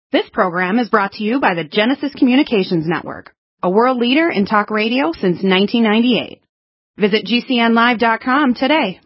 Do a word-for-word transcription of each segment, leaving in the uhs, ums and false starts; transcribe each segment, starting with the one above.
This program is brought to you by the Genesis Communications Network, a world leader in talk radio since nineteen ninety-eight. Visit G C N live dot com today.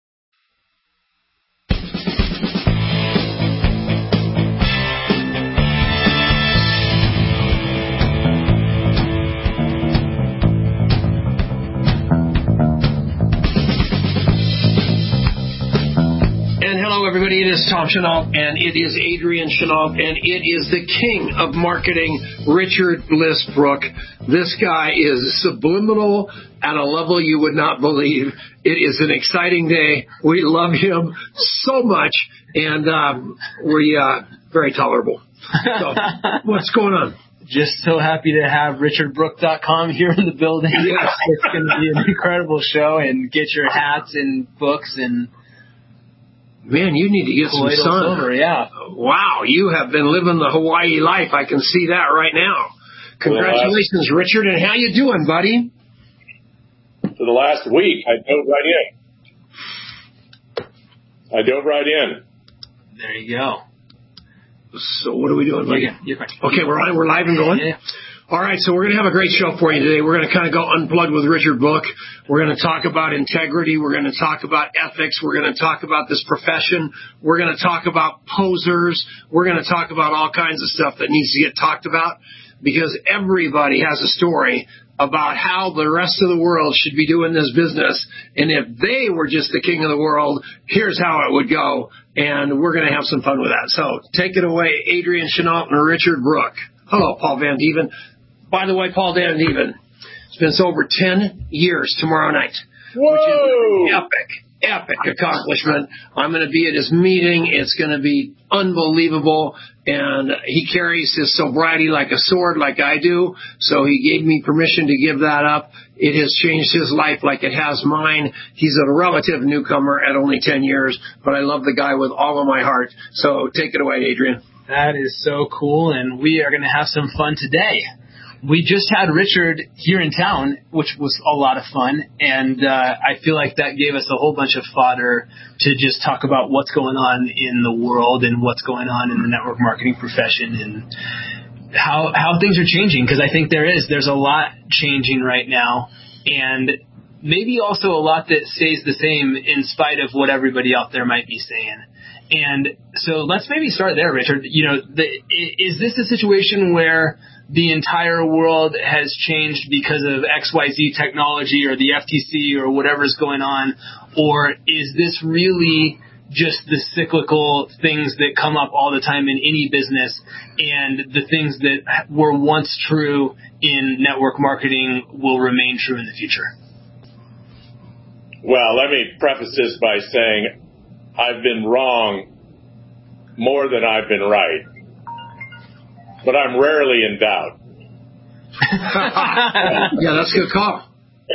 Hello, everybody. It is Tom Chenault, and it is Adrian Chenault, and it is the king of marketing, Richard Listbrook. This guy is subliminal at a level you would not believe. It is an exciting day. We love him so much, and um, we uh, very tolerable. So, what's going on? Just so happy to have Richard Brook dot com here in the building. Yes. It's going to be an incredible show, and get your hats and books and. Man, you need to get some sun. Silver, yeah. Wow, you have been living the Hawaii life. I can see that right now. Congratulations, last, Richard. And how you doing, buddy? For the last week, I dove right in. I dove right in. There you go. So what are we doing, buddy? Yeah, you're fine. Okay, we're on. We're live and going. Yeah. All right, so we're going to have a great show for you today. We're going to kind of go unplugged with Richard Brook. We're going to talk about integrity. We're going to talk about ethics. We're going to talk about this profession. We're going to talk about posers. We're going to talk about all kinds of stuff that needs to get talked about, because everybody has a story about how the rest of the world should be doing this business. And if they were just the king of the world, here's how it would go. And we're going to have some fun with that. So take it away, Adrian Chenault and Richard Brook. Hello, Paul Van Dieven. By the way, Paul Van Dieven, it's been over ten years tomorrow night. Whoa! Which is an epic, epic accomplishment. I'm going to be at his meeting. It's going to be unbelievable. And he carries his sobriety like a sword, like I do. So he gave me permission to give that up. It has changed his life like it has mine. He's a relative newcomer at only ten years, but I love the guy with all of my heart. So take it away, Adrian. That is so cool, and we are going to have some fun today. We just had Richard here in town, which was a lot of fun, and uh, I feel like that gave us a whole bunch of fodder to just talk about what's going on in the world and what's going on in the network marketing profession and how how things are changing, because I think there is. There's a lot changing right now, and maybe also a lot that stays the same in spite of what everybody out there might be saying. And so let's maybe start there, Richard. You know, the, is this a situation where the entire world has changed because of X Y Z technology or the F T C or whatever's going on? Or is this really just the cyclical things that come up all the time in any business, and the things that were once true in network marketing will remain true in the future? Well, let me preface this by saying I've been wrong more than I've been right. But I'm rarely in doubt. Yeah, that's a good call.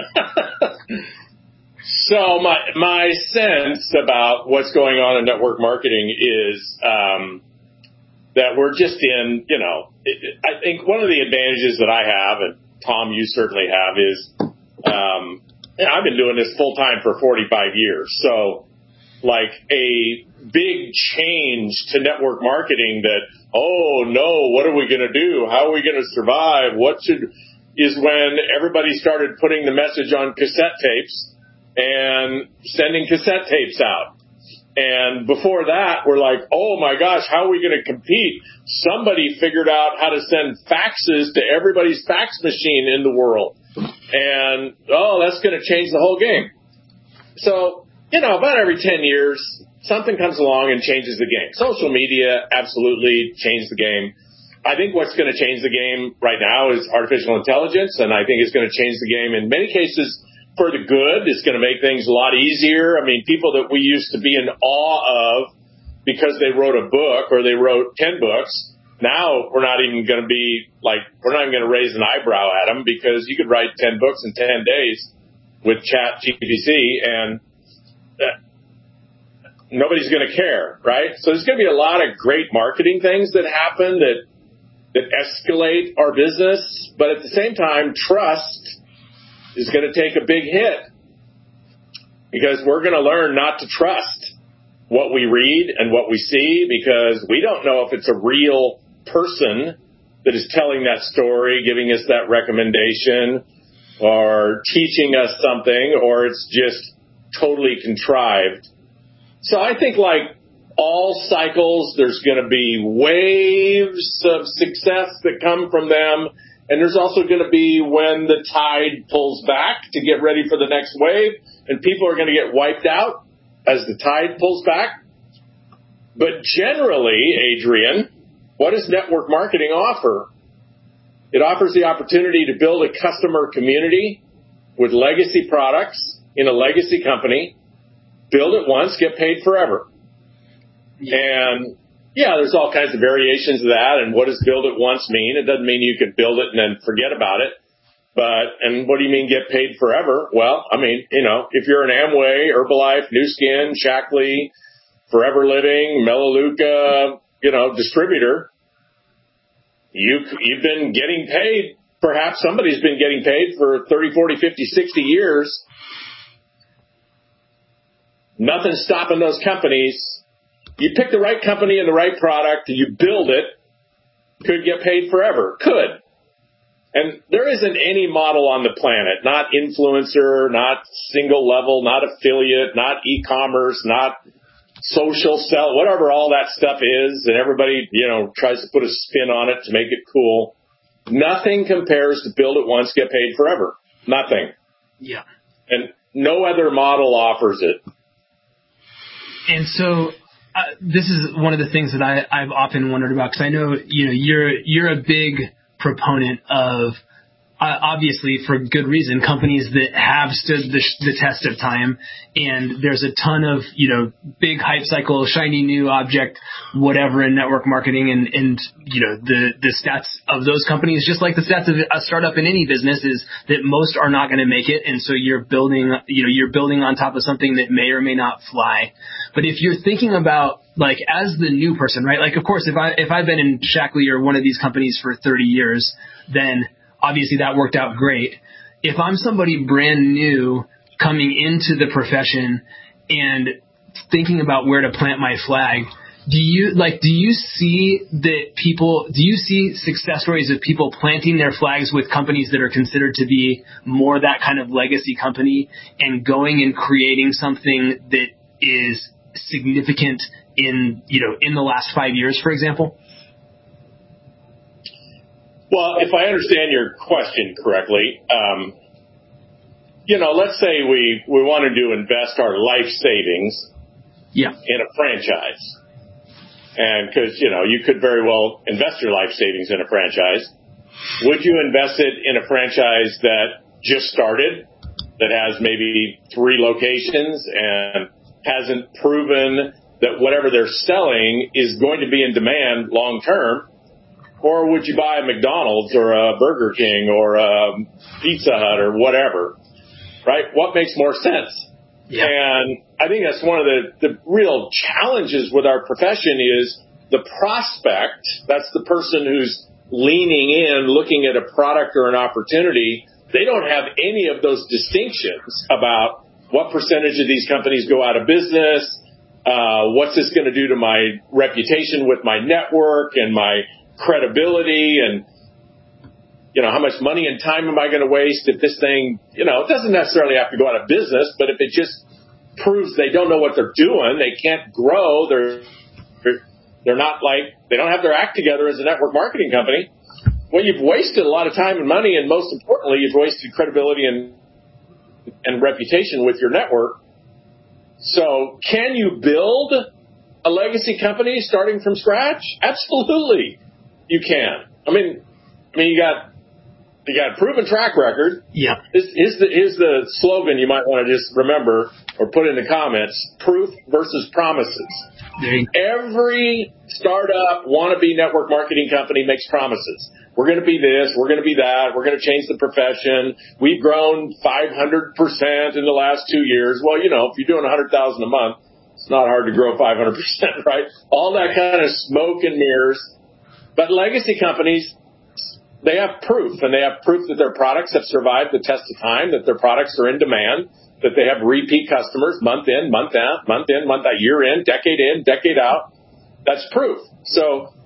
So my my sense about what's going on in network marketing is um, that we're just in, you know, it, I think one of the advantages that I have, and Tom, you certainly have, is um, you know, I've been doing this full time for forty-five years. So like a big change to network marketing that, oh no, what are we going to do? How are we going to survive? What should, is when everybody started putting the message on cassette tapes and sending cassette tapes out. And before that, we're like, oh my gosh, how are we going to compete? Somebody figured out how to send faxes to everybody's fax machine in the world. And, oh, that's going to change the whole game. So, you know, about every ten years, something comes along and changes the game. Social media absolutely changed the game. I think what's going to change the game right now is artificial intelligence, and I think it's going to change the game in many cases for the good. It's going to make things a lot easier. I mean, people that we used to be in awe of because they wrote a book or they wrote ten books, now we're not even going to be like, we're not even going to raise an eyebrow at them, because you could write ten books in ten days with Chat G P T, and nobody's going to care, right? So there's going to be a lot of great marketing things that happen that that escalate our business, but at the same time, trust is going to take a big hit, because we're going to learn not to trust what we read and what we see, because we don't know if it's a real person that is telling that story, giving us that recommendation, or teaching us something, or it's just totally contrived. So I think, like all cycles, there's going to be waves of success that come from them, and there's also going to be when the tide pulls back to get ready for the next wave, and people are going to get wiped out as the tide pulls back. But generally, Adrian, what does network marketing offer? It offers the opportunity to build a customer community with legacy products in a legacy company, build it once, get paid forever. Yeah. And yeah, there's all kinds of variations of that. And what does build it once mean? It doesn't mean you can build it and then forget about it. But, and what do you mean get paid forever? Well, I mean, you know, if you're an Amway, Herbalife, Nu Skin, Shaklee, Forever Living, Melaleuca, you know, distributor, you, you've been getting paid. Perhaps somebody's been getting paid for thirty, forty, fifty, sixty years. Nothing's stopping those companies. You pick the right company and the right product, and you build it, could get paid forever. Could. And there isn't any model on the planet, not influencer, not single level, not affiliate, not e-commerce, not social sell, whatever all that stuff is, and everybody, you know, tries to put a spin on it to make it cool. Nothing compares to build it once, get paid forever. Nothing. Yeah. And no other model offers it. And so uh, this is one of the things that I, I've often wondered about, because I know, you know, you're you're a big proponent of, uh, obviously for good reason, companies that have stood the, the test of time. And there's a ton of, you know, big hype cycle, shiny new object, whatever in network marketing. And, and you know, the, the stats of those companies, just like the stats of a startup in any business, is that most are not going to make it. And so you're building, you know, you're building on top of something that may or may not fly. But if you're thinking about, like, as the new person, right? Like, of course, if I, if I've been in Shaklee or one of these companies for thirty years, then obviously that worked out great. If I'm somebody brand new coming into the profession and thinking about where to plant my flag, do you like, do you see that people, do you see success stories of people planting their flags with companies that are considered to be more that kind of legacy company and going and creating something that is significant in, you know, in the last five years, for example? Well, if I understand your question correctly, um, you know, let's say we, we wanted to invest our life savings yeah. in a franchise. And because, you know, you could very well invest your life savings in a franchise. Would you invest it in a franchise that just started, that has maybe three locations and hasn't proven that whatever they're selling is going to be in demand long term? Or would you buy a McDonald's or a Burger King or a Pizza Hut or whatever, right? What makes more sense? Yeah. And I think that's one of the, the real challenges with our profession is the prospect. That's the person who's leaning in, looking at a product or an opportunity. They don't have any of those distinctions about what percentage of these companies go out of business, uh, what's this going to do to my reputation with my network and my credibility, and, you know, how much money and time am I going to waste if this thing, you know, it doesn't necessarily have to go out of business, but if it just proves they don't know what they're doing, they can't grow, they're, they're not like, they don't have their act together as a network marketing company, well, you've wasted a lot of time and money, and most importantly, you've wasted credibility and, and reputation with your network. So can you build a legacy company starting from scratch? Absolutely. You can. I mean, I mean, you got you got a proven track record. Yeah. This is the here's the slogan you might want to just remember or put in the comments: proof versus promises. Every startup wannabe network marketing company makes promises. We're going to be this. We're going to be that. We're going to change the profession. We've grown five hundred percent in the last two years. Well, you know, if you're doing one hundred thousand a month, it's not hard to grow five hundred percent, right? All that kind of smoke and mirrors. But legacy companies, they have proof, and they have proof that their products have survived the test of time, that their products are in demand, that they have repeat customers month in, month out, month in, month out, year in, decade in, decade out. That's proof. So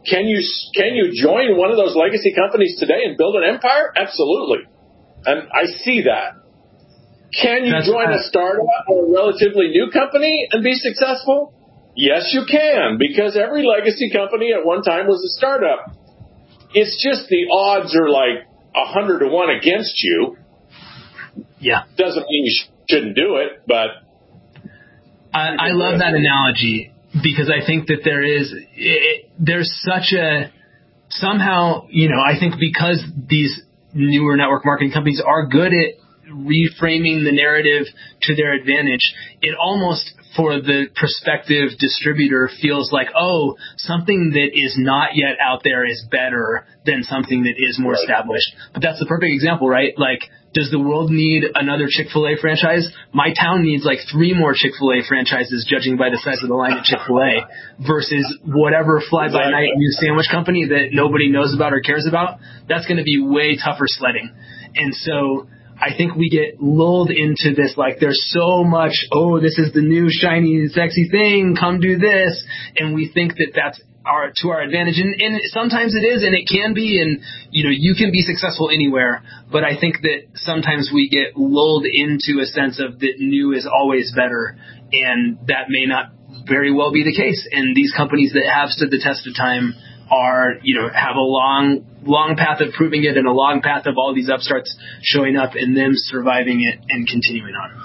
can you can you join one of those legacy companies today and build an empire? Absolutely. And I see that. Can you That's join a startup or a relatively new company and be successful? Yes, you can, because every legacy company at one time was a startup. It's just the odds are like a hundred to one against you. Yeah. Doesn't mean you sh- shouldn't do it, but. I, I love that analogy because I think that there is, it, there's such a, somehow, you know, I think because these newer network marketing companies are good at reframing the narrative to their advantage, it almost, for the prospective distributor, feels like, oh, something that is not yet out there is better than something that is more established. But that's the perfect example, right? Like, does the world need another Chick-fil-A franchise? My town needs like three more Chick-fil-A franchises, judging by the size of the line at Chick-fil-A, versus whatever fly-by-night new sandwich company that nobody knows about or cares about. That's going to be way tougher sledding. And so I think we get lulled into this, like, there's so much, oh, this is the new shiny, sexy thing, come do this. And we think that that's our, to our advantage. And, and sometimes it is, and it can be, and, you know, you can be successful anywhere. But I think that sometimes we get lulled into a sense of that new is always better. And that may not very well be the case. And these companies that have stood the test of time are, you know, have a long, long path of proving it and a long path of all these upstarts showing up and them surviving it and continuing on.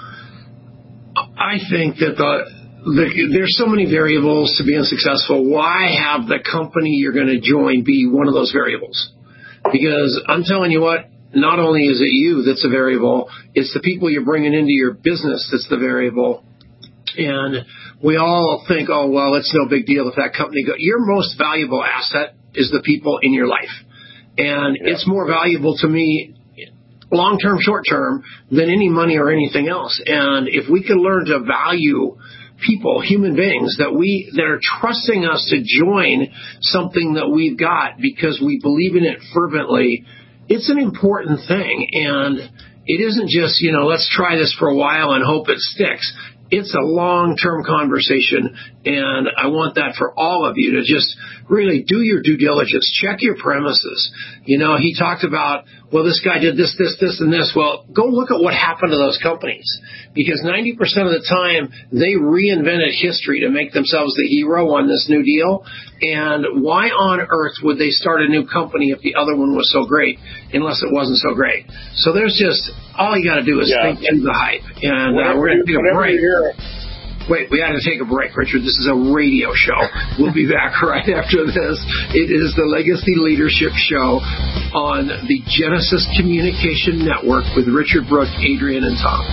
I think that the, the there's so many variables to being successful. Why have the company you're going to join be one of those variables? Because I'm telling you what, not only is it you that's a variable, it's the people you're bringing into your business that's the variable. And we all think, oh, well, it's no big deal if that company goes. Your most valuable asset is the people in your life. And yeah. It's more valuable to me long-term, short-term than any money or anything else. And if we can learn to value people, human beings, that we that are trusting us to join something that we've got because we believe in it fervently, it's an important thing. And it isn't just, you know, let's try this for a while and hope it sticks. It's a long-term conversation, and I want that for all of you to just really do your due diligence. Check your premises. You know, he talked about, well, this guy did this, this, this, and this. Well, go look at what happened to those companies, because ninety percent of the time they reinvented history to make themselves the hero on this new deal. And why on earth would they start a new company if the other one was so great, unless it wasn't so great? So there's just, all you got to do is yeah. think through the hype. And uh, we're going to take a break. Wait, we had to take a break, Richard. This is a radio show. We'll be back right after this. It is the Legacy Leadership Show on the Genesis Communication Network with Richard Brooke, Adrian, and Tom.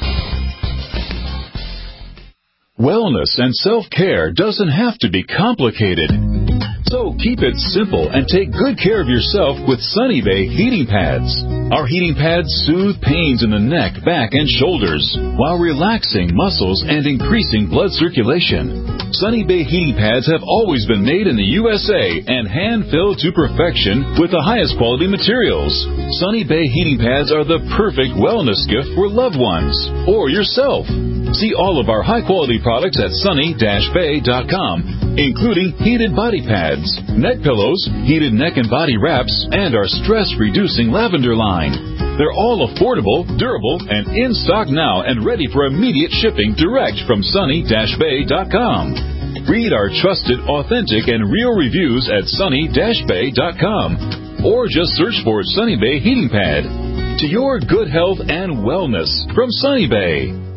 Wellness and self-care doesn't have to be complicated. So keep it simple and take good care of yourself with Sunny Bay heating pads. Our heating pads soothe pains in the neck, back, and shoulders while relaxing muscles and increasing blood circulation. Sunny Bay heating pads have always been made in the U S A and hand-filled to perfection with the highest quality materials. Sunny Bay heating pads are the perfect wellness gift for loved ones or yourself. See all of our high-quality products at sunny dash bay dot com, including heated body pads, neck pillows, heated neck and body wraps, and our stress-reducing lavender line. They're all affordable, durable, and in stock now and ready for immediate shipping direct from sunny dash bay dot com. Read our trusted, authentic, and real reviews at sunny dash bay dot com, or just search for Sunny Bay Heating Pad. To your good health and wellness from Sunny Bay.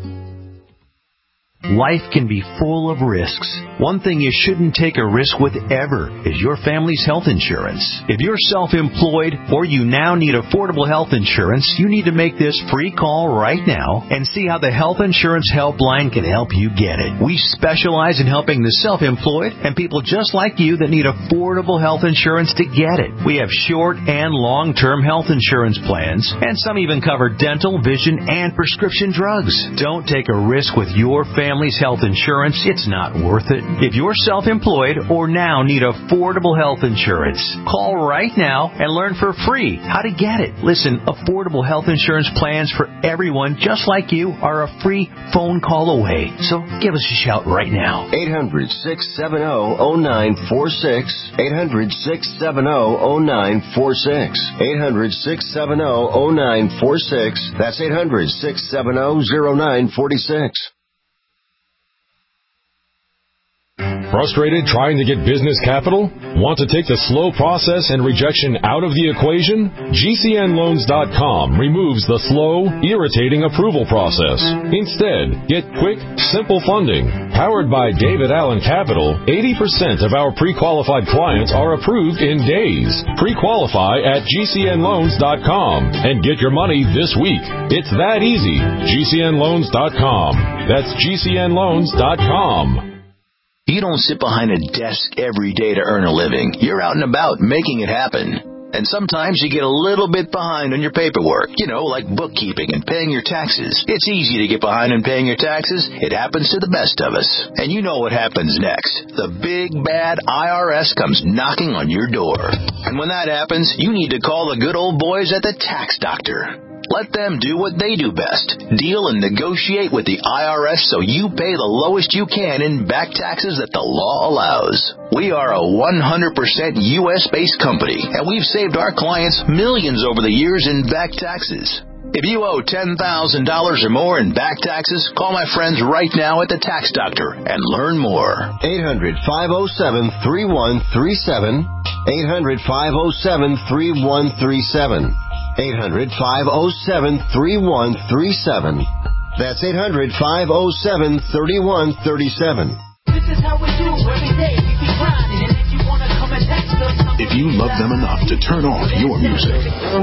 Life can be full of risks. One thing you shouldn't take a risk with ever is your family's health insurance. If you're self-employed or you now need affordable health insurance, you need to make this free call right now and see how the Health Insurance Helpline can help you get it. We specialize in helping the self-employed and people just like you that need affordable health insurance to get it. We have short and long-term health insurance plans, and some even cover dental, vision, and prescription drugs. Don't take a risk with your family family's health insurance, it's not worth it. If you're self-employed or now need affordable health insurance, call right now and learn for free how to get it. Listen, affordable health insurance plans for everyone just like you are a free phone call away. So give us a shout right now. eight hundred, six seven zero, zero nine four six. eight hundred, six seven zero, zero nine four six. eight hundred, six seven zero, zero nine four six. That's eight hundred, six seven zero, zero nine four six. Frustrated trying to get business capital? Want to take the slow process and rejection out of the equation? G C N loans dot com removes the slow, irritating approval process. Instead, get quick, simple funding. Powered by David Allen Capital, eighty percent of our pre-qualified clients are approved in days. Pre-qualify at G C N loans dot com and get your money this week. It's that easy. G C N loans dot com. That's G C N loans dot com. You don't sit behind a desk every day to earn a living. You're out and about making it happen. And sometimes you get a little bit behind on your paperwork, you know, like bookkeeping and paying your taxes. It's easy to get behind on paying your taxes. It happens to the best of us. And you know what happens next. The big, bad I R S comes knocking on your door. And when that happens, you need to call the good old boys at the Tax Doctor. Let them do what they do best. Deal and negotiate with the I R S so you pay the lowest you can in back taxes that the law allows. We are a one hundred percent U S-based company, and we've saved our clients millions over the years in back taxes. If you owe ten thousand dollars or more in back taxes, call my friends right now at the Tax Doctor and learn more. eight hundred, five oh seven, three one three seven. eight hundred, five oh seven, three one three seven. eight hundred, five oh seven, three one three seven. That's eight hundred, five oh seven, three one three seven. This is how we do every day. We be grinding, and if you want to come and text us, if you love them enough to turn on your music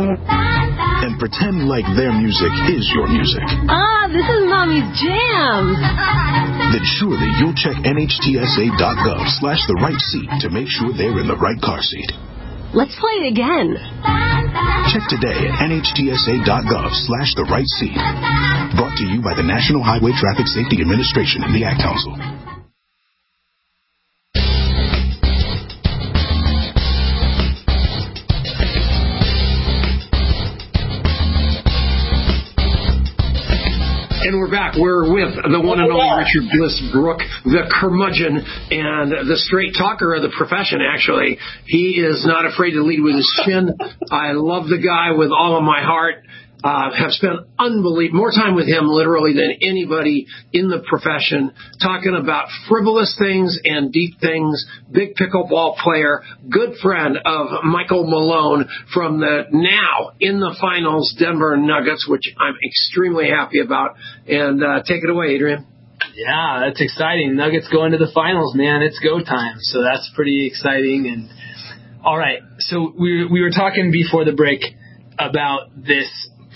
and pretend like their music is your music. Ah, this is Mommy's jam. Then surely you'll check N H T S A dot gov slash the right seat to make sure they're in the right car seat. Let's play it again. Check today at N H T S A dot gov slash the right seat. Brought to you by the National Highway Traffic Safety Administration and the Ad Council. And we're back. We're with the one and only Richard Bliss Brooke, the curmudgeon and the straight talker of the profession, actually. He is not afraid to lead with his chin. I love the guy with all of my heart. Uh, have spent unbelievable more time with him literally than anybody in the profession, talking about frivolous things and deep things. Big pickleball player, good friend of Michael Malone from the now in the finals Denver Nuggets, which I'm extremely happy about. And uh, take it away, Adrian. Yeah, that's exciting. Nuggets going to the finals, man. It's go time. So that's pretty exciting. And all right, so we we were talking before the break about this.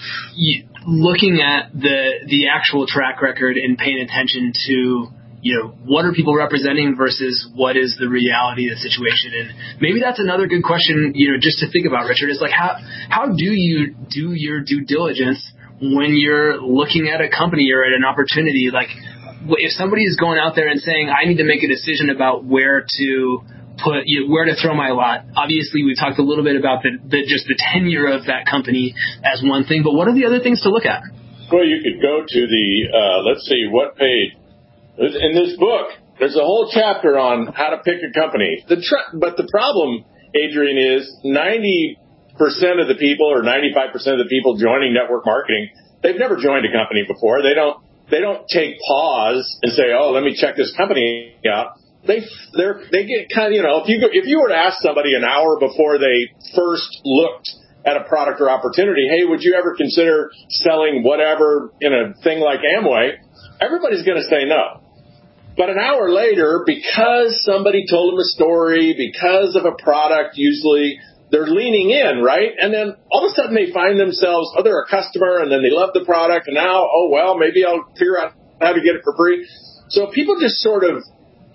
Looking at the the actual track record and paying attention to, you know, what are people representing versus what is the reality of the situation. And maybe that's another good question, you know, just to think about, Richard, is like how how do you do your due diligence when you're looking at a company or at an opportunity? Like if somebody is going out there and saying, I need to make a decision about where to put you know, where to throw my lot. Obviously, we talked a little bit about the, the just the tenure of that company as one thing, but what are the other things to look at? Well, you could go to the uh, let's see what page in this book. There's a whole chapter on how to pick a company. The tr- but the problem, Adrian, is ninety percent of the people or ninety-five percent of the people joining network marketing, they've never joined a company before. They don't they don't take pause and say, oh, let me check this company out. They they're, they get kind of, you know, if you if you were to ask somebody an hour before they first looked at a product or opportunity, hey, would you ever consider selling whatever in a thing like Amway? Everybody's going to say no. But an hour later, because somebody told them a story, because of a product, usually they're leaning in, right? And then all of a sudden they find themselves, oh, they're a customer, and then they love the product, and now, oh, well, maybe I'll figure out how to get it for free. So people just sort of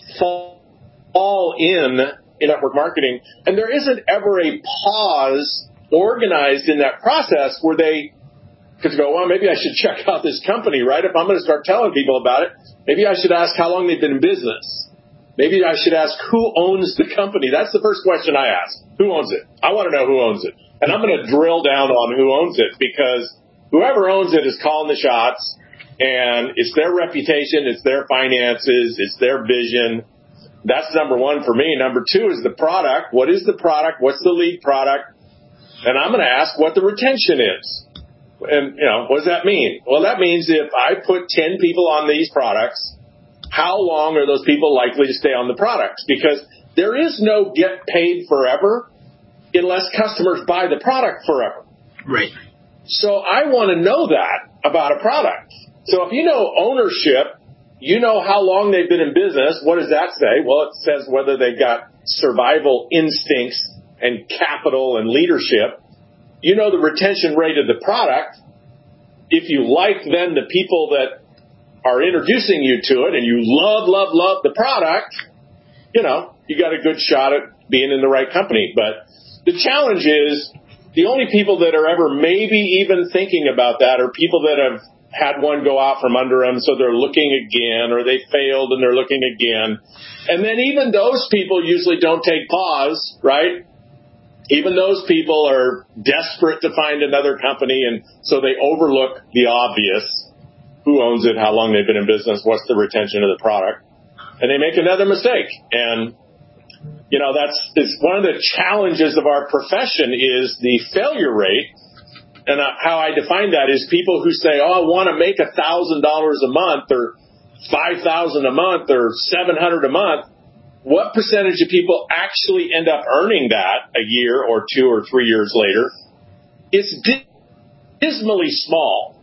fall in in network marketing, and there isn't ever a pause organized in that process where they could go, well, maybe I should check out this company, right? If I'm going to start telling people about it, maybe I should ask how long they've been in business. Maybe I should ask who owns the company. That's the first question I ask. Who owns it? I want to know who owns it. And I'm going to drill down on who owns it, because whoever owns it is calling the shots, and it's their reputation, it's their finances, it's their vision. That's number one for me. Number two is the product. What is the product? What's the lead product? And I'm going to ask what the retention is. And, you know, what does that mean? Well, that means if I put ten people on these products, how long are those people likely to stay on the products? Because there is no get paid forever unless customers buy the product forever. Right. So I want to know that about a product. So if you know ownership, you know how long they've been in business. What does that say? Well, it says whether they've got survival instincts and capital and leadership. You know the retention rate of the product. If you like then the people that are introducing you to it and you love, love, love the product, you know, you got a good shot at being in the right company. But the challenge is the only people that are ever maybe even thinking about that are people that have had one go out from under them, so they're looking again, or they failed and they're looking again. And then even those people usually don't take pause, right? Even those people are desperate to find another company, and so they overlook the obvious. Who owns it? How long they've been in business? What's the retention of the product? And they make another mistake. And, you know, that's it's one of the challenges of our profession is the failure rate. And how I define that is people who say, oh, I want to make one thousand dollars a month or five thousand dollars a month or seven hundred dollars a month. What percentage of people actually end up earning that a year or two or three years later? It's dismally small.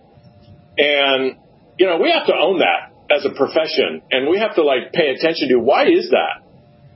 And, you know, we have to own that as a profession. And we have to, like, pay attention to why is that?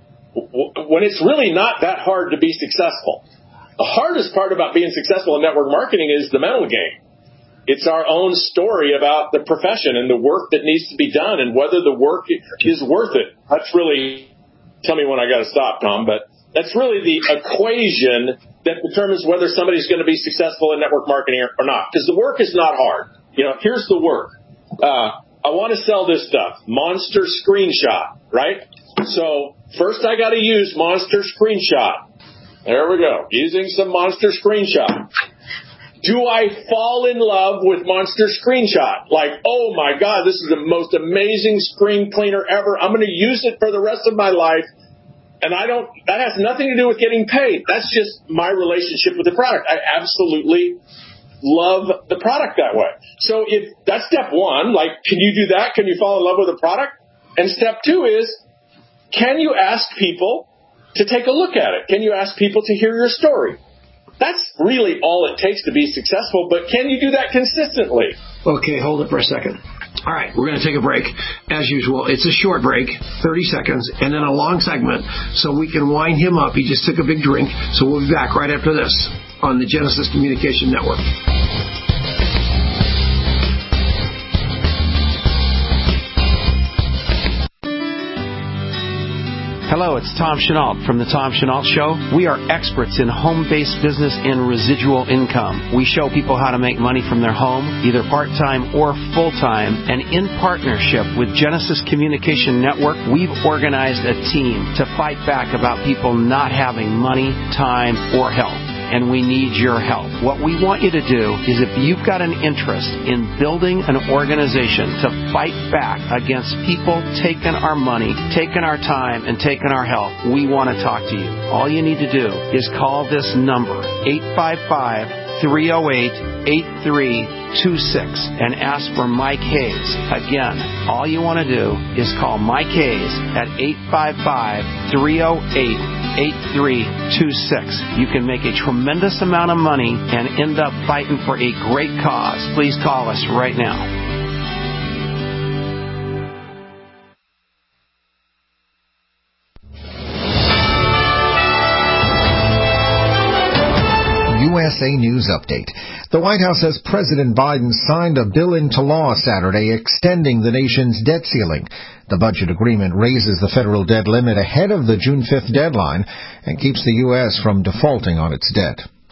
When it's really not that hard to be successful. The hardest part about being successful in network marketing is the mental game. It's our own story about the profession and the work that needs to be done and whether the work is worth it. That's really... Tell me when I got to stop, Tom, but that's really the equation that determines whether somebody's going to be successful in network marketing or not. Because the work is not hard. You know, here's the work. Uh, I want to sell this stuff. Monster Screenshot, right? So first I got to use Monster Screenshot. There we go. Using some Monster Screenshot. Do I fall in love with Monster Screenshot? Like, oh my God, this is the most amazing screen cleaner ever. I'm going to use it for the rest of my life. And I don't, that has nothing to do with getting paid. That's just my relationship with the product. I absolutely love the product that way. So if that's step one, like, can you do that? Can you fall in love with a product? And step two is, can you ask people to take a look at it? Can you ask people to hear your story? That's really all it takes to be successful, but can you do that consistently? Okay, hold it for a second. All right, we're going to take a break. As usual, it's a short break, thirty seconds, and then a long segment so we can wind him up. He just took a big drink, so we'll be back right after this on the Genesis Communication Network. Hello, it's Tom Chenault from The Tom Chenault Show. We are experts in home-based business and residual income. We show people how to make money from their home, either part-time or full-time. And in partnership with Genesis Communication Network, we've organized a team to fight back about people not having money, time, or health. And we need your help. What we want you to do is if you've got an interest in building an organization to fight back against people taking our money, taking our time, and taking our health, we want to talk to you. All you need to do is call this number, eight five five, three oh eight, eight three two six, and ask for Mike Hayes. Again, all you want to do is call Mike Hayes at eight five five, three oh eight, eight three two six. You can make a tremendous amount of money and end up fighting for a great cause. Please call us right now. U S A News Update. The White House says President Biden signed a bill into law Saturday extending the nation's debt ceiling. The budget agreement raises the federal debt limit ahead of the June fifth deadline and keeps the U S from defaulting on its debt.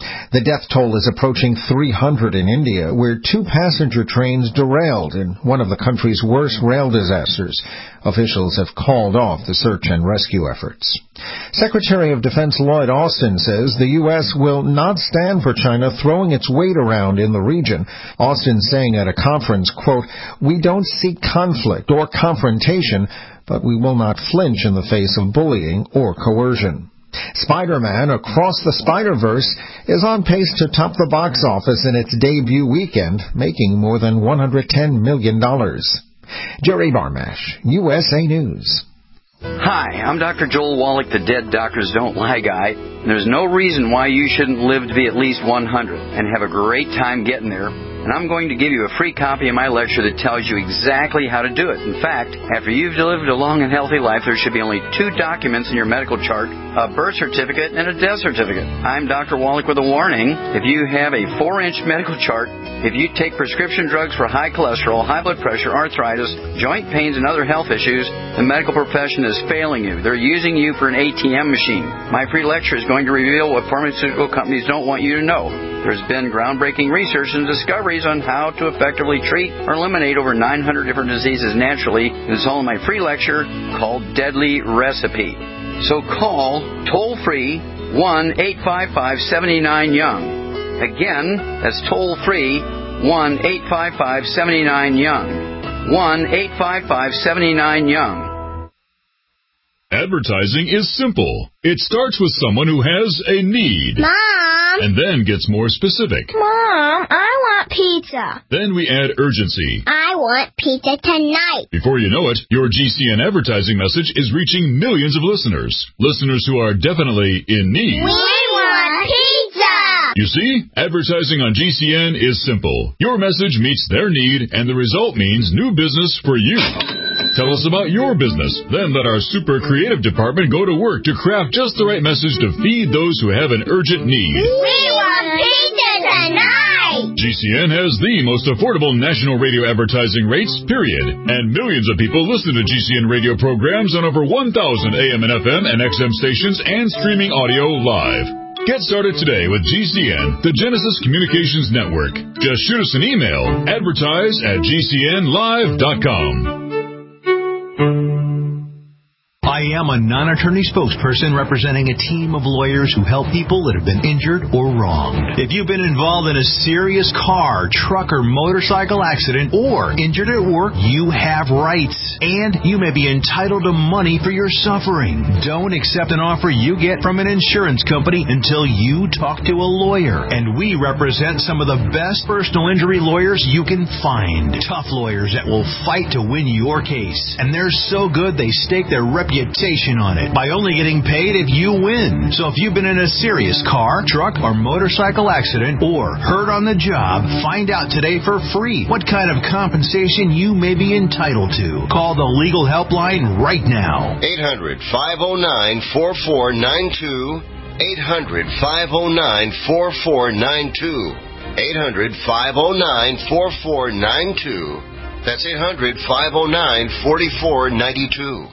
The death toll is approaching three hundred in India, where two passenger trains derailed in one of the country's worst rail disasters. Officials have called off the search and rescue efforts. Secretary of Defense Lloyd Austin says the U S will not stand for China throwing its weight around in the region. Austin saying at a conference, quote, "We don't seek conflict or confrontation, but we will not flinch in the face of bullying or coercion." Spider-Man Across the Spider-Verse is on pace to top the box office in its debut weekend, making more than one hundred ten million dollars. Jerry Barmash, U S A News. Hi, I'm Doctor Joel Wallach, the Dead Doctors Don't Lie guy. There's no reason why you shouldn't live to be at least one hundred and have a great time getting there. And I'm going to give you a free copy of my lecture that tells you exactly how to do it. In fact, after you've lived a long and healthy life, there should be only two documents in your medical chart, a birth certificate and a death certificate. I'm Doctor Wallach with a warning. If you have a four-inch medical chart, if you take prescription drugs for high cholesterol, high blood pressure, arthritis, joint pains, and other health issues, the medical profession is failing you. They're using you for an A T M machine. My free lecture is going to reveal what pharmaceutical companies don't want you to know. There's been groundbreaking research and discoveries on how to effectively treat or eliminate over nine hundred different diseases naturally. This is all in my free lecture called Deadly Recipe. So call toll-free one eight five five, seven nine, young. Again, that's toll-free one eight five five, seven nine, young. one eight five five, seven nine, young. Advertising is simple. It starts with someone who has a need. Mom! And then gets more specific. Mom, I want pizza. Then we add urgency. I want pizza tonight. Before you know it, your G C N advertising message is reaching millions of listeners. Listeners who are definitely in need. We want pizza! You see, advertising on G C N is simple. Your message meets their need, and the result means new business for you. Tell us about your business. Then let our super creative department go to work to craft just the right message to feed those who have an urgent need. We want pizza tonight! G C N has the most affordable national radio advertising rates, period. And millions of people listen to G C N radio programs on over one thousand A M and F M and X M stations and streaming audio live. Get started today with G C N, the Genesis Communications Network. Just shoot us an email, advertise at G C N live dot com. I am a non-attorney spokesperson representing a team of lawyers who help people that have been injured or wronged. If you've been involved in a serious car, truck, or motorcycle accident or injured at work, you have rights. And you may be entitled to money for your suffering. Don't accept an offer you get from an insurance company until you talk to a lawyer. And we represent some of the best personal injury lawyers you can find. Tough lawyers that will fight to win your case. And they're so good they stake their reputation on it by only getting paid if you win. So if you've been in a serious car, truck, or motorcycle accident or hurt on the job, find out today for free what kind of compensation you may be entitled to. Call the legal helpline right now. eight hundred, five oh nine, four four nine two. eight hundred, five oh nine, four four nine two. eight hundred, five oh nine, four four nine two. That's eight hundred, five oh nine, four four nine two.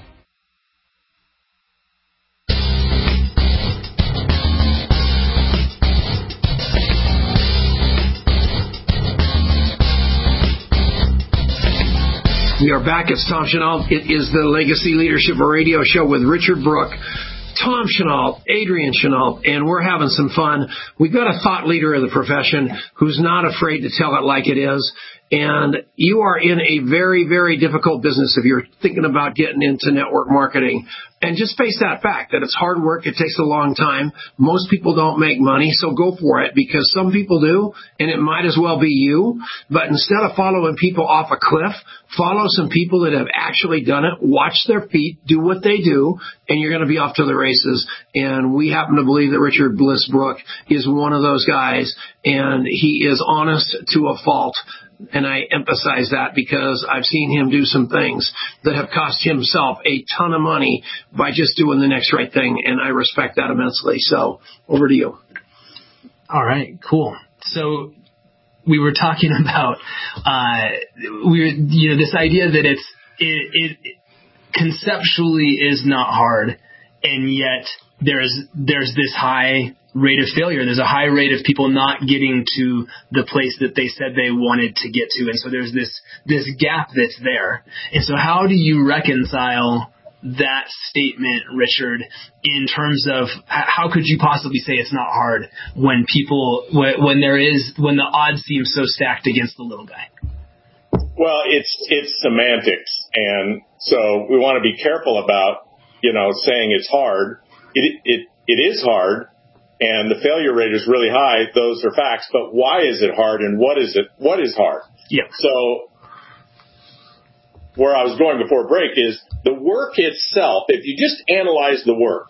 We are back. It's Tom Chenault. It is the Legacy Leadership Radio Show with Richard Brooke, Tom Chenault, Adrian Chenault, and we're having some fun. We've got a thought leader of the profession who's not afraid to tell it like it is. And you are in a very, very difficult business if you're thinking about getting into network marketing. And just face that fact that it's hard work. It takes a long time. Most people don't make money, so go for it because some people do, and it might as well be you. But instead of following people off a cliff, follow some people that have actually done it. Watch their feet, do what they do, and you're going to be off to the races. And we happen to believe that Richard Bliss Brooke is one of those guys, and he is honest to a fault. And I emphasize that because I've seen him do some things that have cost himself a ton of money by just doing the next right thing, and I respect that immensely. So, over to you. All right, cool. So, we were talking about uh, we were, you know, this idea that it's it, it conceptually is not hard, and yet there's there's this high rate of failure. There's a high rate of people not getting to the place that they said they wanted to get to. And so there's this this gap that's there. And so how do you reconcile that statement, Richard, in terms of how could you possibly say it's not hard when people, when there is, when the odds seem so stacked against the little guy? Well, it's it's semantics, and so we want to be careful about, you know, saying it's hard. It it it is hard, and the failure rate is really high. Those are facts. But why is it hard, and what is it? What is hard? Yeah. So where I was going before break is the work itself. If you just analyze the work.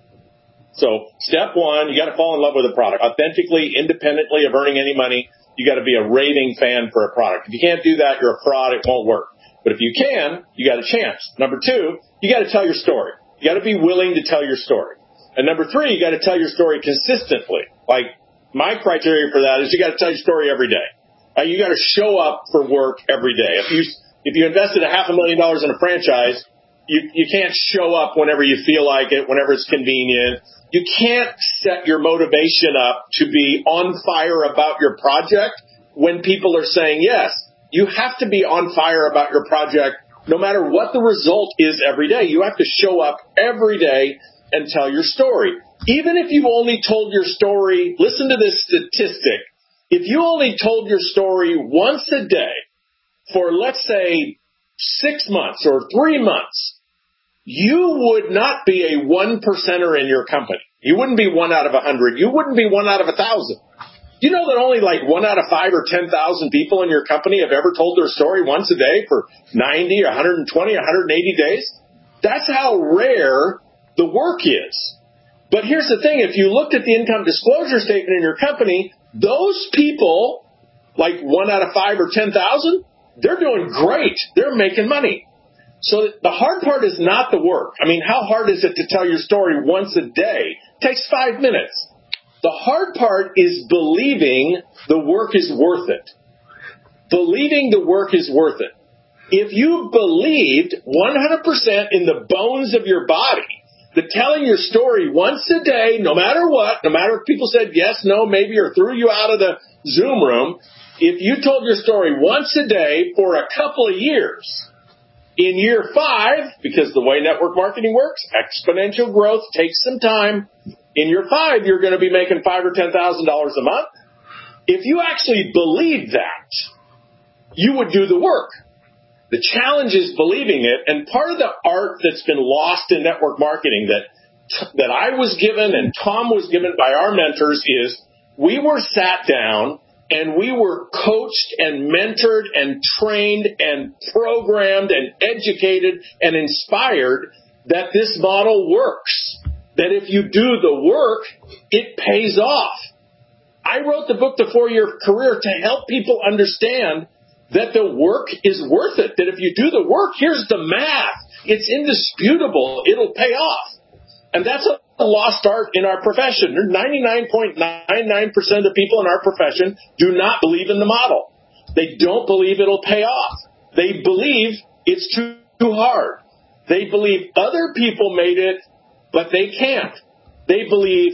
So step one, you got to fall in love with the product authentically, independently of earning any money. You got to be a raving fan for a product. If you can't do that, you're a fraud. It won't work. But if you can, you got a chance. Number two, you got to tell your story. You got to be willing to tell your story. And number three, you got to tell your story consistently. Like my criteria for that is you got to tell your story every day. Uh, you got to show up for work every day. If you if you invested a half a million dollars in a franchise, you you can't show up whenever you feel like it, whenever it's convenient. You can't set your motivation up to be on fire about your project when people are saying yes. You have to be on fire about your project no matter what the result is every day. You have to show up every day and tell your story. Even if you've only told your story, listen to this statistic. If you only told your story once a day for, let's say, six months or three months, you would not be a one percenter in your company. You wouldn't be one out of a hundred. You wouldn't be one out of a thousand. You know that only like one out of five or ten thousand people in your company have ever told their story once a day for ninety, one hundred twenty, one hundred eighty days? That's how rare the work is. But here's the thing. If you looked at the income disclosure statement in your company, those people, like one out of five or ten thousand, they're doing great. They're making money. So the hard part is not the work. I mean, how hard is it to tell your story once a day? It takes five minutes. The hard part is believing the work is worth it. Believing the work is worth it. If you believed one hundred percent in the bones of your body that telling your story once a day, no matter what, no matter if people said yes, no, maybe, or threw you out of the Zoom room, if you told your story once a day for a couple of years, in year five, because the way network marketing works, exponential growth takes some time. In year five, you're going to be making five or ten thousand dollars a month. If you actually believe that, you would do the work. The challenge is believing it, and part of the art that's been lost in network marketing that that I was given and Tom was given by our mentors is we were sat down and we were coached and mentored and trained and programmed and educated and inspired that this model works. That if you do the work, it pays off. I wrote the book, The Four-Year Career, to help people understand that the work is worth it. That if you do the work, here's the math. It's indisputable. It'll pay off. And that's a lost art in our profession. ninety-nine point nine nine percent of the people in our profession do not believe in the model. They don't believe it'll pay off. They believe it's too, too hard. They believe other people made it, but they can't. They believe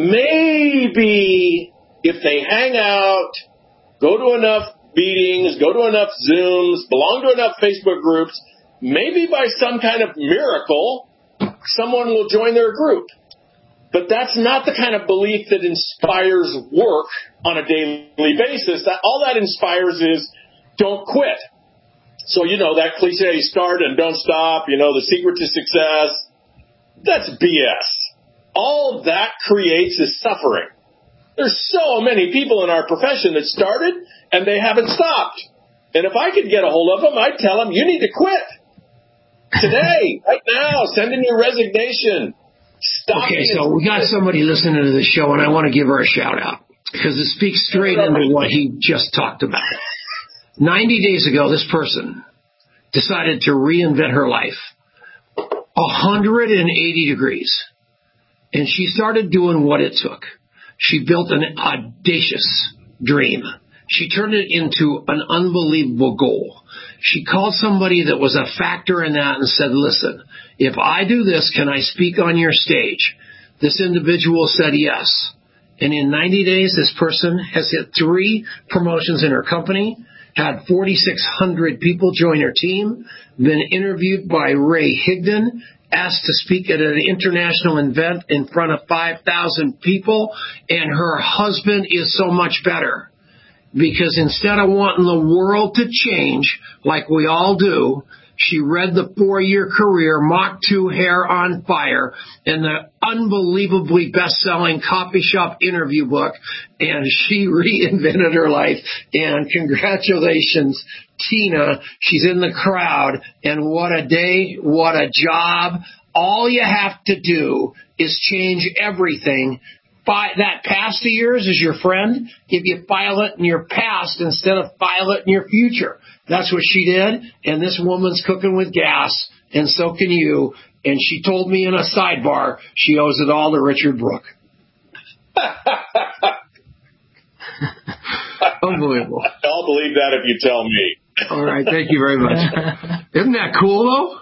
maybe if they hang out, go to enough meetings, go to enough Zooms, belong to enough Facebook groups, maybe by some kind of miracle, someone will join their group. But that's not the kind of belief that inspires work on a daily basis. That all that inspires is don't quit. So, you know, that cliche, start and don't stop, you know, the secret to success, that's B S. All that creates is suffering. There's so many people in our profession that started and they haven't stopped. And if I could get a hold of them, I'd tell them, you need to quit. Today, right now, send in your resignation. Stop. Okay, so we got somebody listening to the show, and I want to give her a shout out because it speaks straight into what he just talked about. ninety days ago, this person decided to reinvent her life one hundred eighty degrees, and she started doing what it took. She built an audacious dream. She turned it into an unbelievable goal. She called somebody that was a factor in that and said, listen, if I do this, can I speak on your stage? This individual said yes. And in ninety days, this person has hit three promotions in her company, had forty-six hundred people join her team, been interviewed by Ray Higdon, asked to speak at an international event in front of five thousand people, and her husband is so much better. Because instead of wanting the world to change, like we all do, she read the four-year career Mach two Hair on Fire and the unbelievably best-selling Coffee Shop interview book, and she reinvented her life. And congratulations, Tina. She's in the crowd, and what a day, what a job. All you have to do is change everything. That past of yours is your friend if you file it in your past instead of file it in your future. That's what she did, and this woman's cooking with gas, and so can you. And she told me in a sidebar she owes it all to Richard Brooke. Unbelievable. I'll believe that if you tell me. All right, thank you very much. Isn't that cool, though?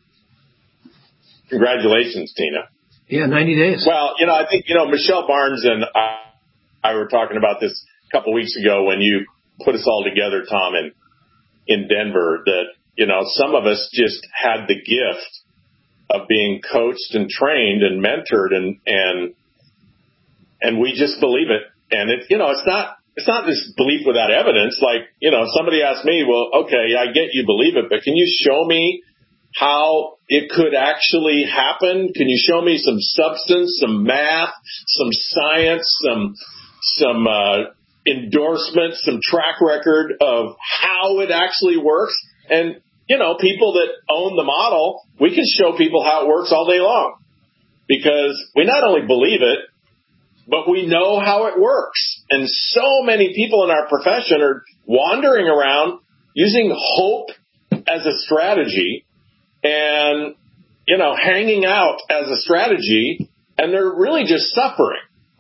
Congratulations, Tina. Yeah, ninety days. Well, you know, I think, you know, Michelle Barnes and I, I were talking about this a couple weeks ago when you put us all together, Tom, in, in Denver, that, you know, some of us just had the gift of being coached and trained and mentored, and, and, and we just believe it. And it, you know, it's not, it's not this belief without evidence. Like, you know, somebody asked me, well, okay, I get you believe it, but can you show me how it could actually happen? Can you show me some substance, some math, some science, some some uh, endorsement, some track record of how it actually works? And, you know, people that own the model, we can show people how it works all day long, because we not only believe it, but we know how it works. And so many people in our profession are wandering around using hope as a strategy and, you know, hanging out as a strategy, and they're really just suffering.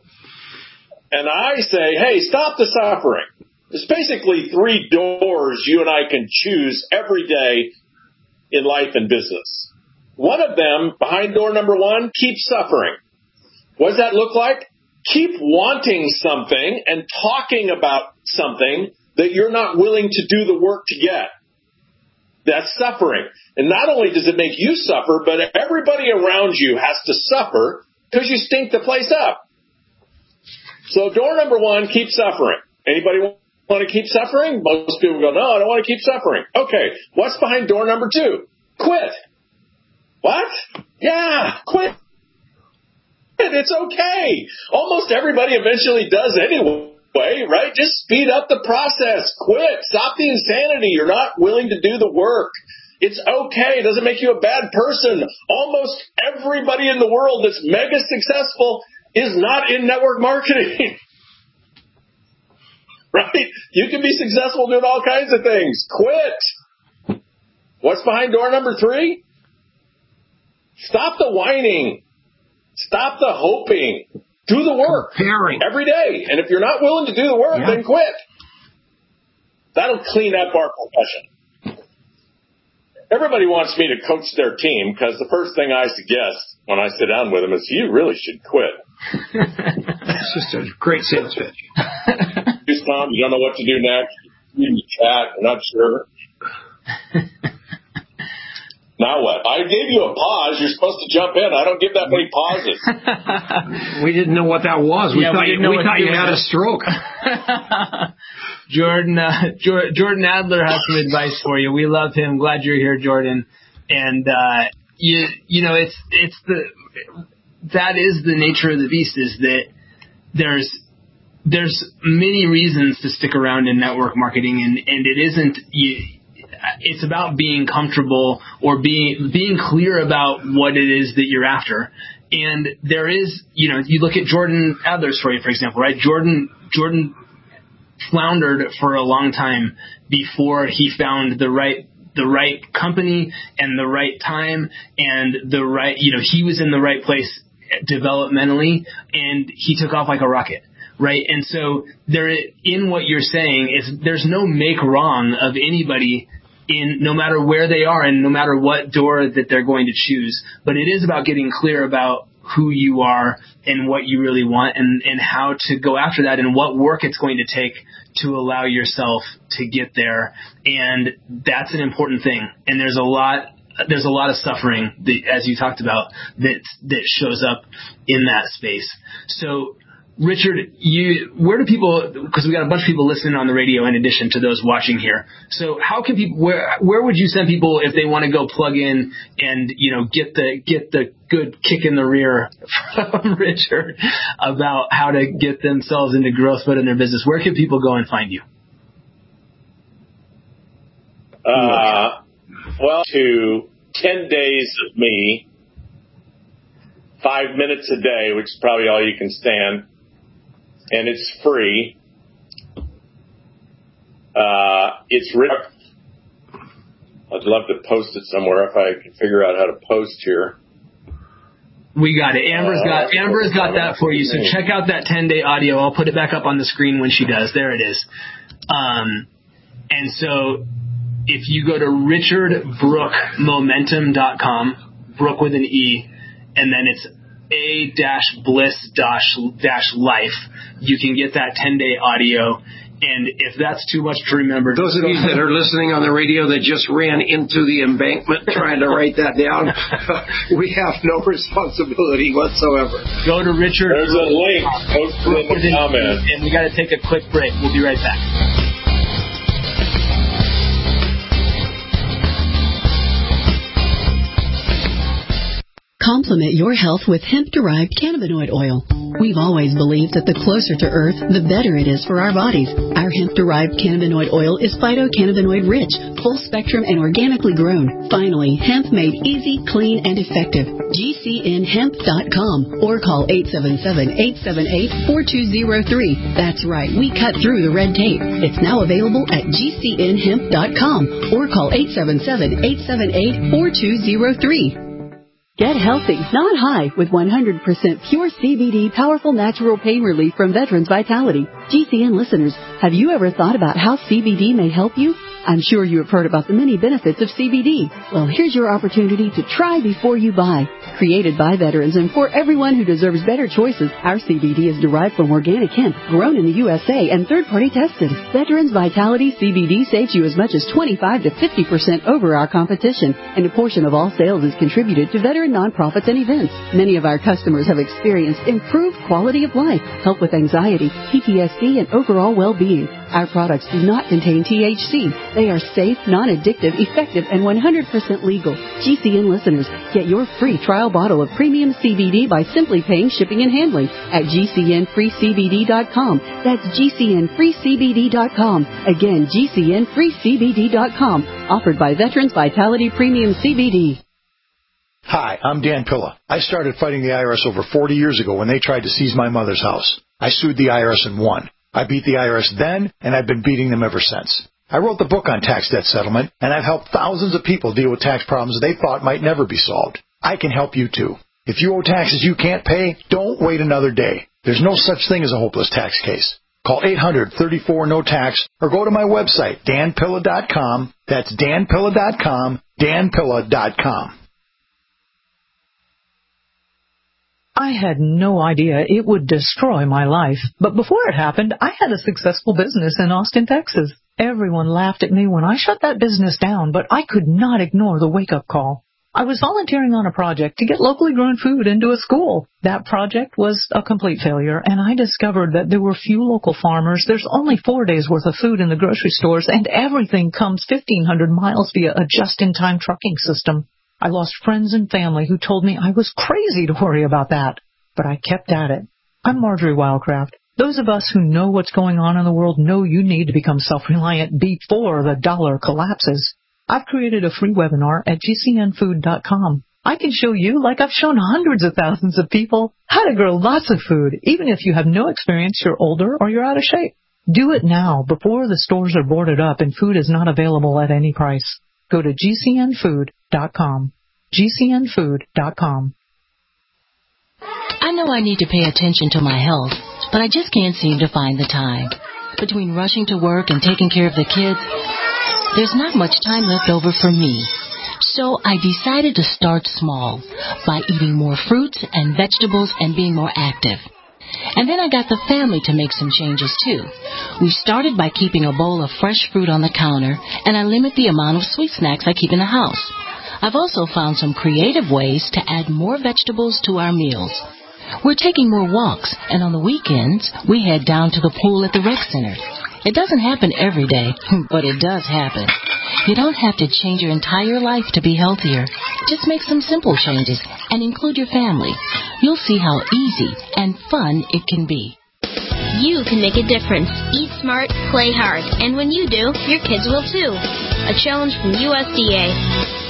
And I say, hey, stop the suffering. There's basically three doors you and I can choose every day in life and business. One of them, behind door number one, keep suffering. What does that look like? Keep wanting something and talking about something that you're not willing to do the work to get. That's suffering. And not only does it make you suffer, but everybody around you has to suffer because you stink the place up. So door number one, keep suffering. Anybody want to keep suffering? Most people go, no, I don't want to keep suffering. Okay, what's behind door number two? Quit. What? Yeah, quit. It's okay. Almost everybody eventually does anyway. Way, right? Just speed up the process. Quit. Stop the insanity. You're not willing to do the work. It's okay. It doesn't make you a bad person. Almost everybody in the world that's mega successful is not in network marketing. Right? You can be successful doing all kinds of things. Quit. What's behind door number three? Stop the whining. Stop the hoping. Do the work Comparing. every day. And if you're not willing to do the work, yeah. then quit. That'll clean up our profession. Everybody wants me to coach their team because the first thing I suggest when I sit down with them is, you really should quit. It's just a great sales pitch. Just, Tom, you don't know what to do next. You chat, you're not sure. Now what? I gave you a pause. You're supposed to jump in. I don't give that many pauses. We didn't know what that was. We yeah, thought we you, we thought you had a stroke. Jordan uh, Jordan Adler has some advice for you. We love him. Glad you're here, Jordan. And uh, you you know it's it's the that is the nature of the beast, is that there's there's many reasons to stick around in network marketing, and and it isn't you. It's about being comfortable or being being clear about what it is that you're after. And there is, you know, you look at Jordan Adler's story, for example, right? Jordan Jordan floundered for a long time before he found the right the right company and the right time and the right, you know, he was in the right place developmentally, and he took off like a rocket. Right. And so there, in what you're saying is there's no make wrong of anybody in no matter where they are and no matter what door that they're going to choose. But it is about getting clear about who you are and what you really want, and, and how to go after that, and what work it's going to take to allow yourself to get there. And that's an important thing. And there's a lot, there's a lot of suffering that, as you talked about, that, that shows up in that space. So, Richard, you, where do people, because we got a bunch of people listening on the radio in addition to those watching here. So how can people, where, where would you send people if they want to go plug in and, you know, get the, get the good kick in the rear from Richard about how to get themselves into growth mode in their business? Where can people go and find you? Uh, well, to ten days of me, five minutes a day, which is probably all you can stand. And it's free. Uh, it's written. I'd love to post it somewhere if I can figure out how to post here. We got it. Amber's got uh, Amber's got that for you. So check out that ten-day audio. I'll put it back up on the screen when she does. There it is. Um, and so if you go to richard brook momentum dot com, Brook with an E, and then it's a dash bliss dash dash life, you can get that ten-day audio. And if that's too much to remember, those of you that are listening on the radio that just ran into the embankment trying to write that down, we have no responsibility whatsoever. Go to Richard. There's a link posted in the comments. And we got to take a quick break. We'll be right back. Complement your health with hemp-derived cannabinoid oil. We've always believed that the closer to Earth, the better it is for our bodies. Our hemp-derived cannabinoid oil is phytocannabinoid rich, full spectrum, and organically grown. Finally, hemp made easy, clean, and effective. G C N hemp dot com or call eight seven seven, eight seven eight, four two zero three. That's right, we cut through the red tape. It's now available at G C N hemp dot com or call eight seven seven, eight seven eight, four two zero three. Get healthy, not high, with one hundred percent pure C B D powerful natural pain relief from Veterans Vitality. G C N listeners, have you ever thought about how C B D may help you? I'm sure you have heard about the many benefits of C B D. Well, here's your opportunity to try before you buy. Created by veterans and for everyone who deserves better choices, our C B D is derived from organic hemp, grown in the U S A and third-party tested. Veterans Vitality C B D saves you as much as twenty-five to fifty percent over our competition, and a portion of all sales is contributed to veteran nonprofits and events. Many of our customers have experienced improved quality of life, help with anxiety, P T S D, and overall well-being. Our products do not contain T H C. They are safe, non-addictive, effective, and one hundred percent legal. G C N listeners, get your free trial bottle of premium C B D by simply paying shipping and handling at G C N free C B D dot com. That's G C N free C B D dot com. Again, G C N free C B D dot com. Offered by Veterans Vitality Premium C B D. Hi, I'm Dan Pilla. I started fighting the I R S over forty years ago when they tried to seize my mother's house. I sued the I R S and won. I beat the I R S then, and I've been beating them ever since. I wrote the book on tax debt settlement, and I've helped thousands of people deal with tax problems they thought might never be solved. I can help you too. If you owe taxes you can't pay, don't wait another day. There's no such thing as a hopeless tax case. Call eight hundred, thirty-four, no tax or go to my website, dan pilla dot com. That's dan pilla dot com, dan pilla dot com. I had no idea it would destroy my life. But before it happened, I had a successful business in Austin, Texas. Everyone laughed at me when I shut that business down, but I could not ignore the wake-up call. I was volunteering on a project to get locally grown food into a school. That project was a complete failure, and I discovered that there were few local farmers. There's only four days' worth of food in the grocery stores, and everything comes fifteen hundred miles via a just-in-time trucking system. I lost friends and family who told me I was crazy to worry about that, but I kept at it. I'm Marjorie Wildcraft. Those of us who know what's going on in the world know you need to become self-reliant before the dollar collapses. I've created a free webinar at G C N food dot com. I can show you, like I've shown hundreds of thousands of people, how to grow lots of food, even if you have no experience, you're older, or you're out of shape. Do it now, before the stores are boarded up and food is not available at any price. Go to G C N food dot com. G C N food dot com. I know I need to pay attention to my health, but I just can't seem to find the time. Between rushing to work and taking care of the kids, there's not much time left over for me. So I decided to start small by eating more fruits and vegetables and being more active. And then I got the family to make some changes too. We started by keeping a bowl of fresh fruit on the counter, and I limit the amount of sweet snacks I keep in the house. I've also found some creative ways to add more vegetables to our meals. We're taking more walks, and on the weekends, we head down to the pool at the rec center. It doesn't happen every day, but it does happen. You don't have to change your entire life to be healthier. Just make some simple changes and include your family. You'll see how easy and fun it can be. You can make a difference. Eat smart, play hard. And when you do, your kids will too. A challenge from U S D A.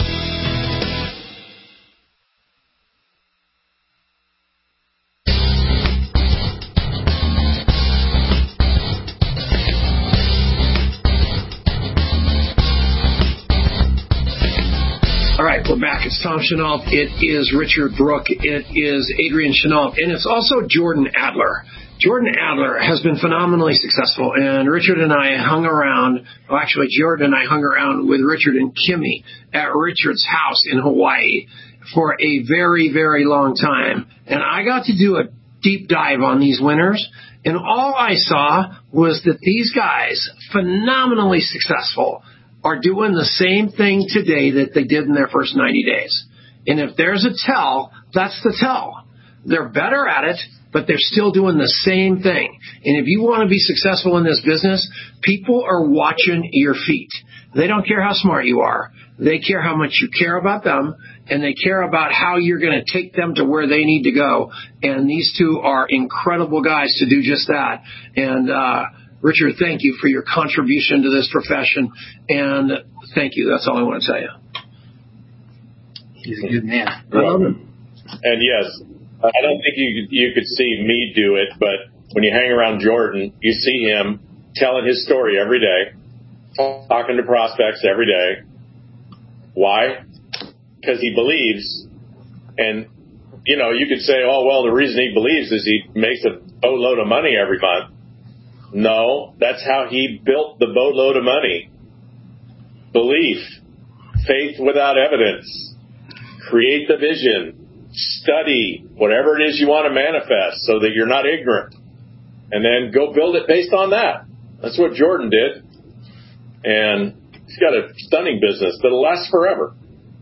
All right, we're back. It's Tom Chenault. It is Richard Brooke. It is Adrian Chenault. And it's also Jordan Adler. Jordan Adler has been phenomenally successful. And Richard and I hung around, well, actually, Jordan and I hung around with Richard and Kimmy at Richard's house in Hawaii for a very, very long time. And I got to do a deep dive on these winners. And all I saw was that these guys, phenomenally successful, are doing the same thing today that they did in their first ninety days. And if there's a tell, that's the tell. They're better at it, but they're still doing the same thing. And if you want to be successful in this business, people are watching your feet. They don't care how smart you are. They care how much you care about them, and they care about how you're going to take them to where they need to go. And these two are incredible guys to do just that. And, uh, Richard, thank you for your contribution to this profession, and thank you. That's all I want to tell you. He's a good man. Um, and yes, I don't think you you could see me do it, but when you hang around Jordan, you see him telling his story every day, talking to prospects every day. Why? Because he believes, and you know, you could say, oh, well, the reason he believes is he makes a boatload of money every month. No, that's how he built the boatload of money. Belief, faith without evidence, create the vision, study whatever it is you want to manifest so that you're not ignorant, and then go build it based on that. That's what Jordan did. And he's got a stunning business that'll last forever.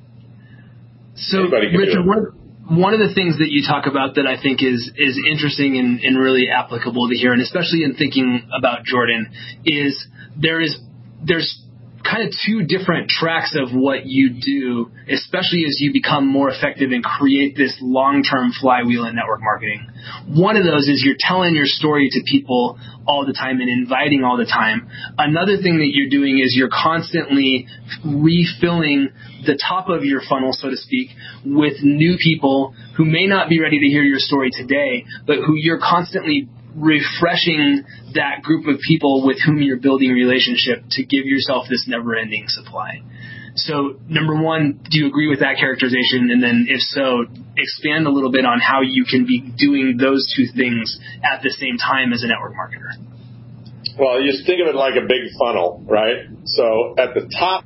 So, Richard, one, one of the things that you talk about that I think is is interesting and, and really applicable to here, and especially in thinking about Jordan, is there is there's kind of two different tracks of what you do, especially as you become more effective and create this long-term flywheel in network marketing. One of those is you're telling your story to people all the time and inviting all the time. Another thing that you're doing is you're constantly refilling the top of your funnel, so to speak, with new people who may not be ready to hear your story today, but who you're constantly refreshing that group of people with whom you're building a relationship to give yourself this never-ending supply. So, number one, do you agree with that characterization? And then, if so, expand a little bit on how you can be doing those two things at the same time as a network marketer. Well, you just think of it like a big funnel, right? So, at the top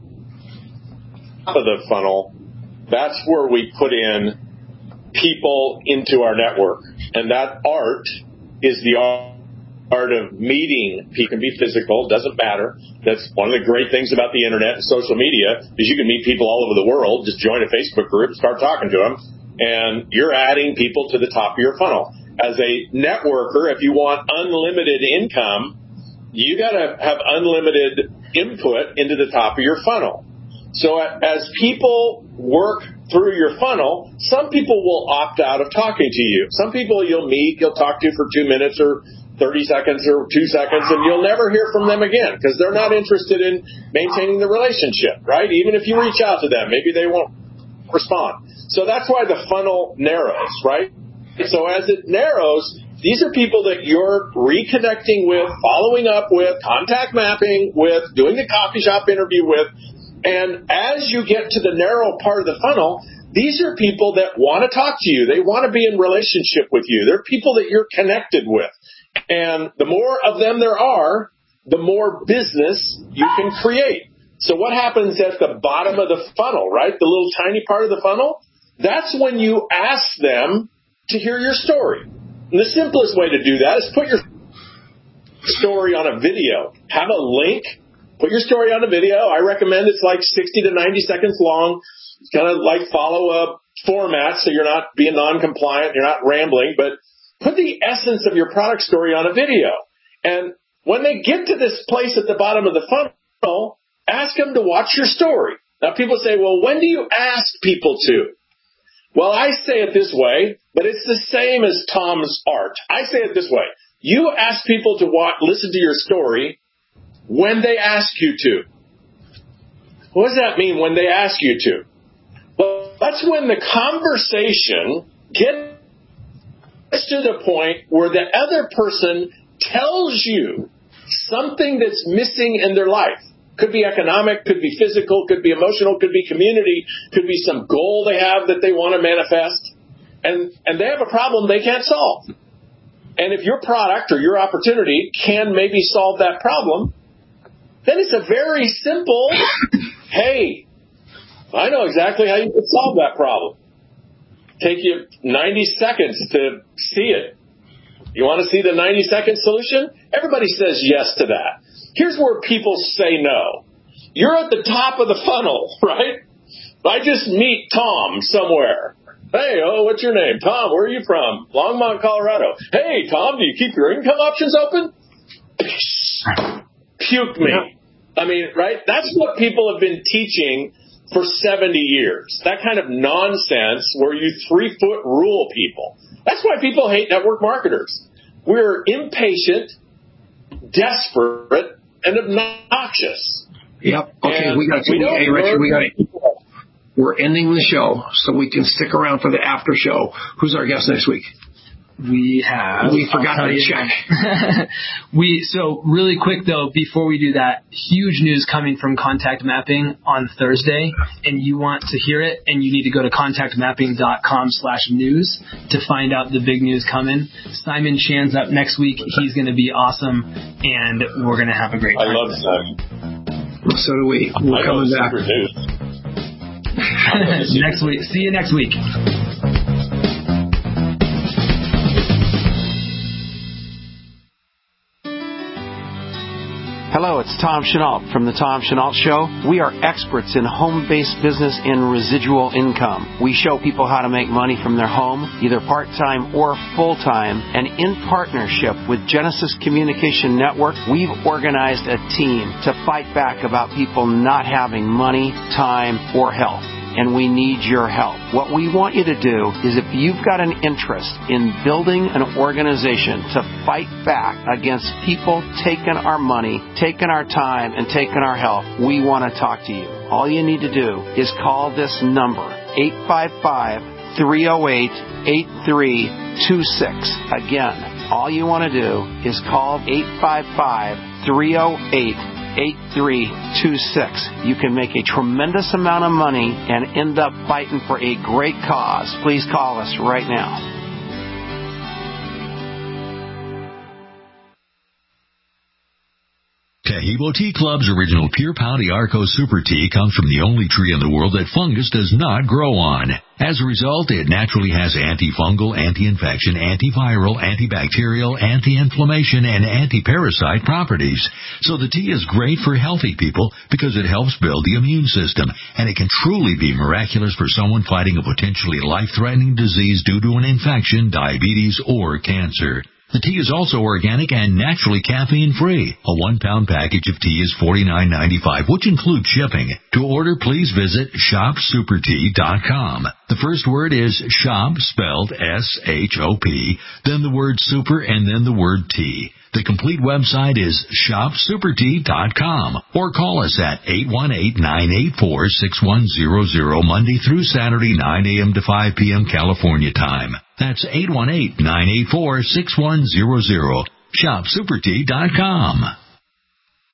of the funnel, that's where we put in people into our network. And that art is the art of meeting. It can be physical, doesn't matter. That's one of the great things about the internet and social media is you can meet people all over the world. Just join a Facebook group, start talking to them, and you're adding people to the top of your funnel. As a networker, if you want unlimited income, you got to have unlimited input into the top of your funnel. So as people work through your funnel, some people will opt out of talking to you. Some people you'll meet, you'll talk to for two minutes or thirty seconds or two seconds, and you'll never hear from them again because they're not interested in maintaining the relationship, right? Even if you reach out to them, maybe they won't respond. So that's why the funnel narrows, right? So as it narrows, these are people that you're reconnecting with, following up with, contact mapping with, doing the coffee shop interview with. And as you get to the narrow part of the funnel, these are people that want to talk to you. They want to be in relationship with you. They're people that you're connected with. And the more of them there are, the more business you can create. So what happens at the bottom of the funnel, right? The little tiny part of the funnel? That's when you ask them to hear your story. And the simplest way to do that is put your story on a video. Have a link. Put your story on a video. I recommend it's like sixty to ninety seconds long. Kind of like follow a format so you're not being non-compliant, you're not rambling, but put the essence of your product story on a video. And when they get to this place at the bottom of the funnel, ask them to watch your story. Now people say, well, when do you ask people to? Well, I say it this way, but it's the same as Tom's art. I say it this way. You ask people to watch, listen to your story when they ask you to. What does that mean, when they ask you to? Well, that's when the conversation gets to the point where the other person tells you something that's missing in their life. Could be economic, could be physical, could be emotional, could be community, could be some goal they have that they want to manifest. And, and they have a problem they can't solve. And if your product or your opportunity can maybe solve that problem, then it's a very simple, hey, I know exactly how you could solve that problem. Take you ninety seconds to see it. You want to see the ninety second solution? Everybody says yes to that. Here's where people say no. You're at the top of the funnel, right? I just meet Tom somewhere. Hey, oh, what's your name? Tom, where are you from? Longmont, Colorado. Hey, Tom, do you keep your income options open? Puke me. I mean, right? That's what people have been teaching for seventy years. That kind of nonsense where you three-foot rule people. That's why people hate network marketers. We're impatient, desperate, and obnoxious. Yep. Okay, and we got to. we Hey, Richard, we got to. We're ending the show so we can stick around for the after show. Who's our guest next week? We have. We forgot to check. we so really quick though, before we do that, huge news coming from Contact Mapping on Thursday, and you want to hear it, and you need to go to contact mapping dot com slash news to find out the big news coming. Simon Chan's up next week. He's going to be awesome, and we're going to have a great time. I love Simon. So do we. We're I coming back. Next week. See you next week. Hello, it's Tom Chenault from The Tom Chenault Show. We are experts in home-based business and residual income. We show people how to make money from their home, either part-time or full-time. And in partnership with Genesis Communication Network, we've organized a team to fight back about people not having money, time, or health. And we need your help. What we want you to do is, if you've got an interest in building an organization to fight back against people taking our money, taking our time, and taking our health, we want to talk to you. All you need to do is call this number, eight five five, three oh eight, eight three two six. Again, all you want to do is call eight five five, three oh eight, eight three two six. You can make a tremendous amount of money and end up fighting for a great cause. Please call us right now. Taheebo Tea Club's original Pure Pau d'Arco Super Tea comes from the only tree in the world that fungus does not grow on. As a result, it naturally has antifungal, anti-infection, antiviral, antibacterial, anti-inflammation, and anti-parasite properties. So the tea is great for healthy people because it helps build the immune system, and it can truly be miraculous for someone fighting a potentially life-threatening disease due to an infection, diabetes, or cancer. The tea is also organic and naturally caffeine-free. A one-pound package of tea is forty-nine ninety-five, which includes shipping. To order, please visit shop super tea dot com. The first word is shop, spelled S H O P, then the word super, and then the word tea. The complete website is shop super tea dot com, or call us at eight one eight, nine eight four, six one zero zero Monday through Saturday, nine a.m. to five p.m. California time. That's eight one eight, nine eight four, six one zero zero. shop super tea dot com.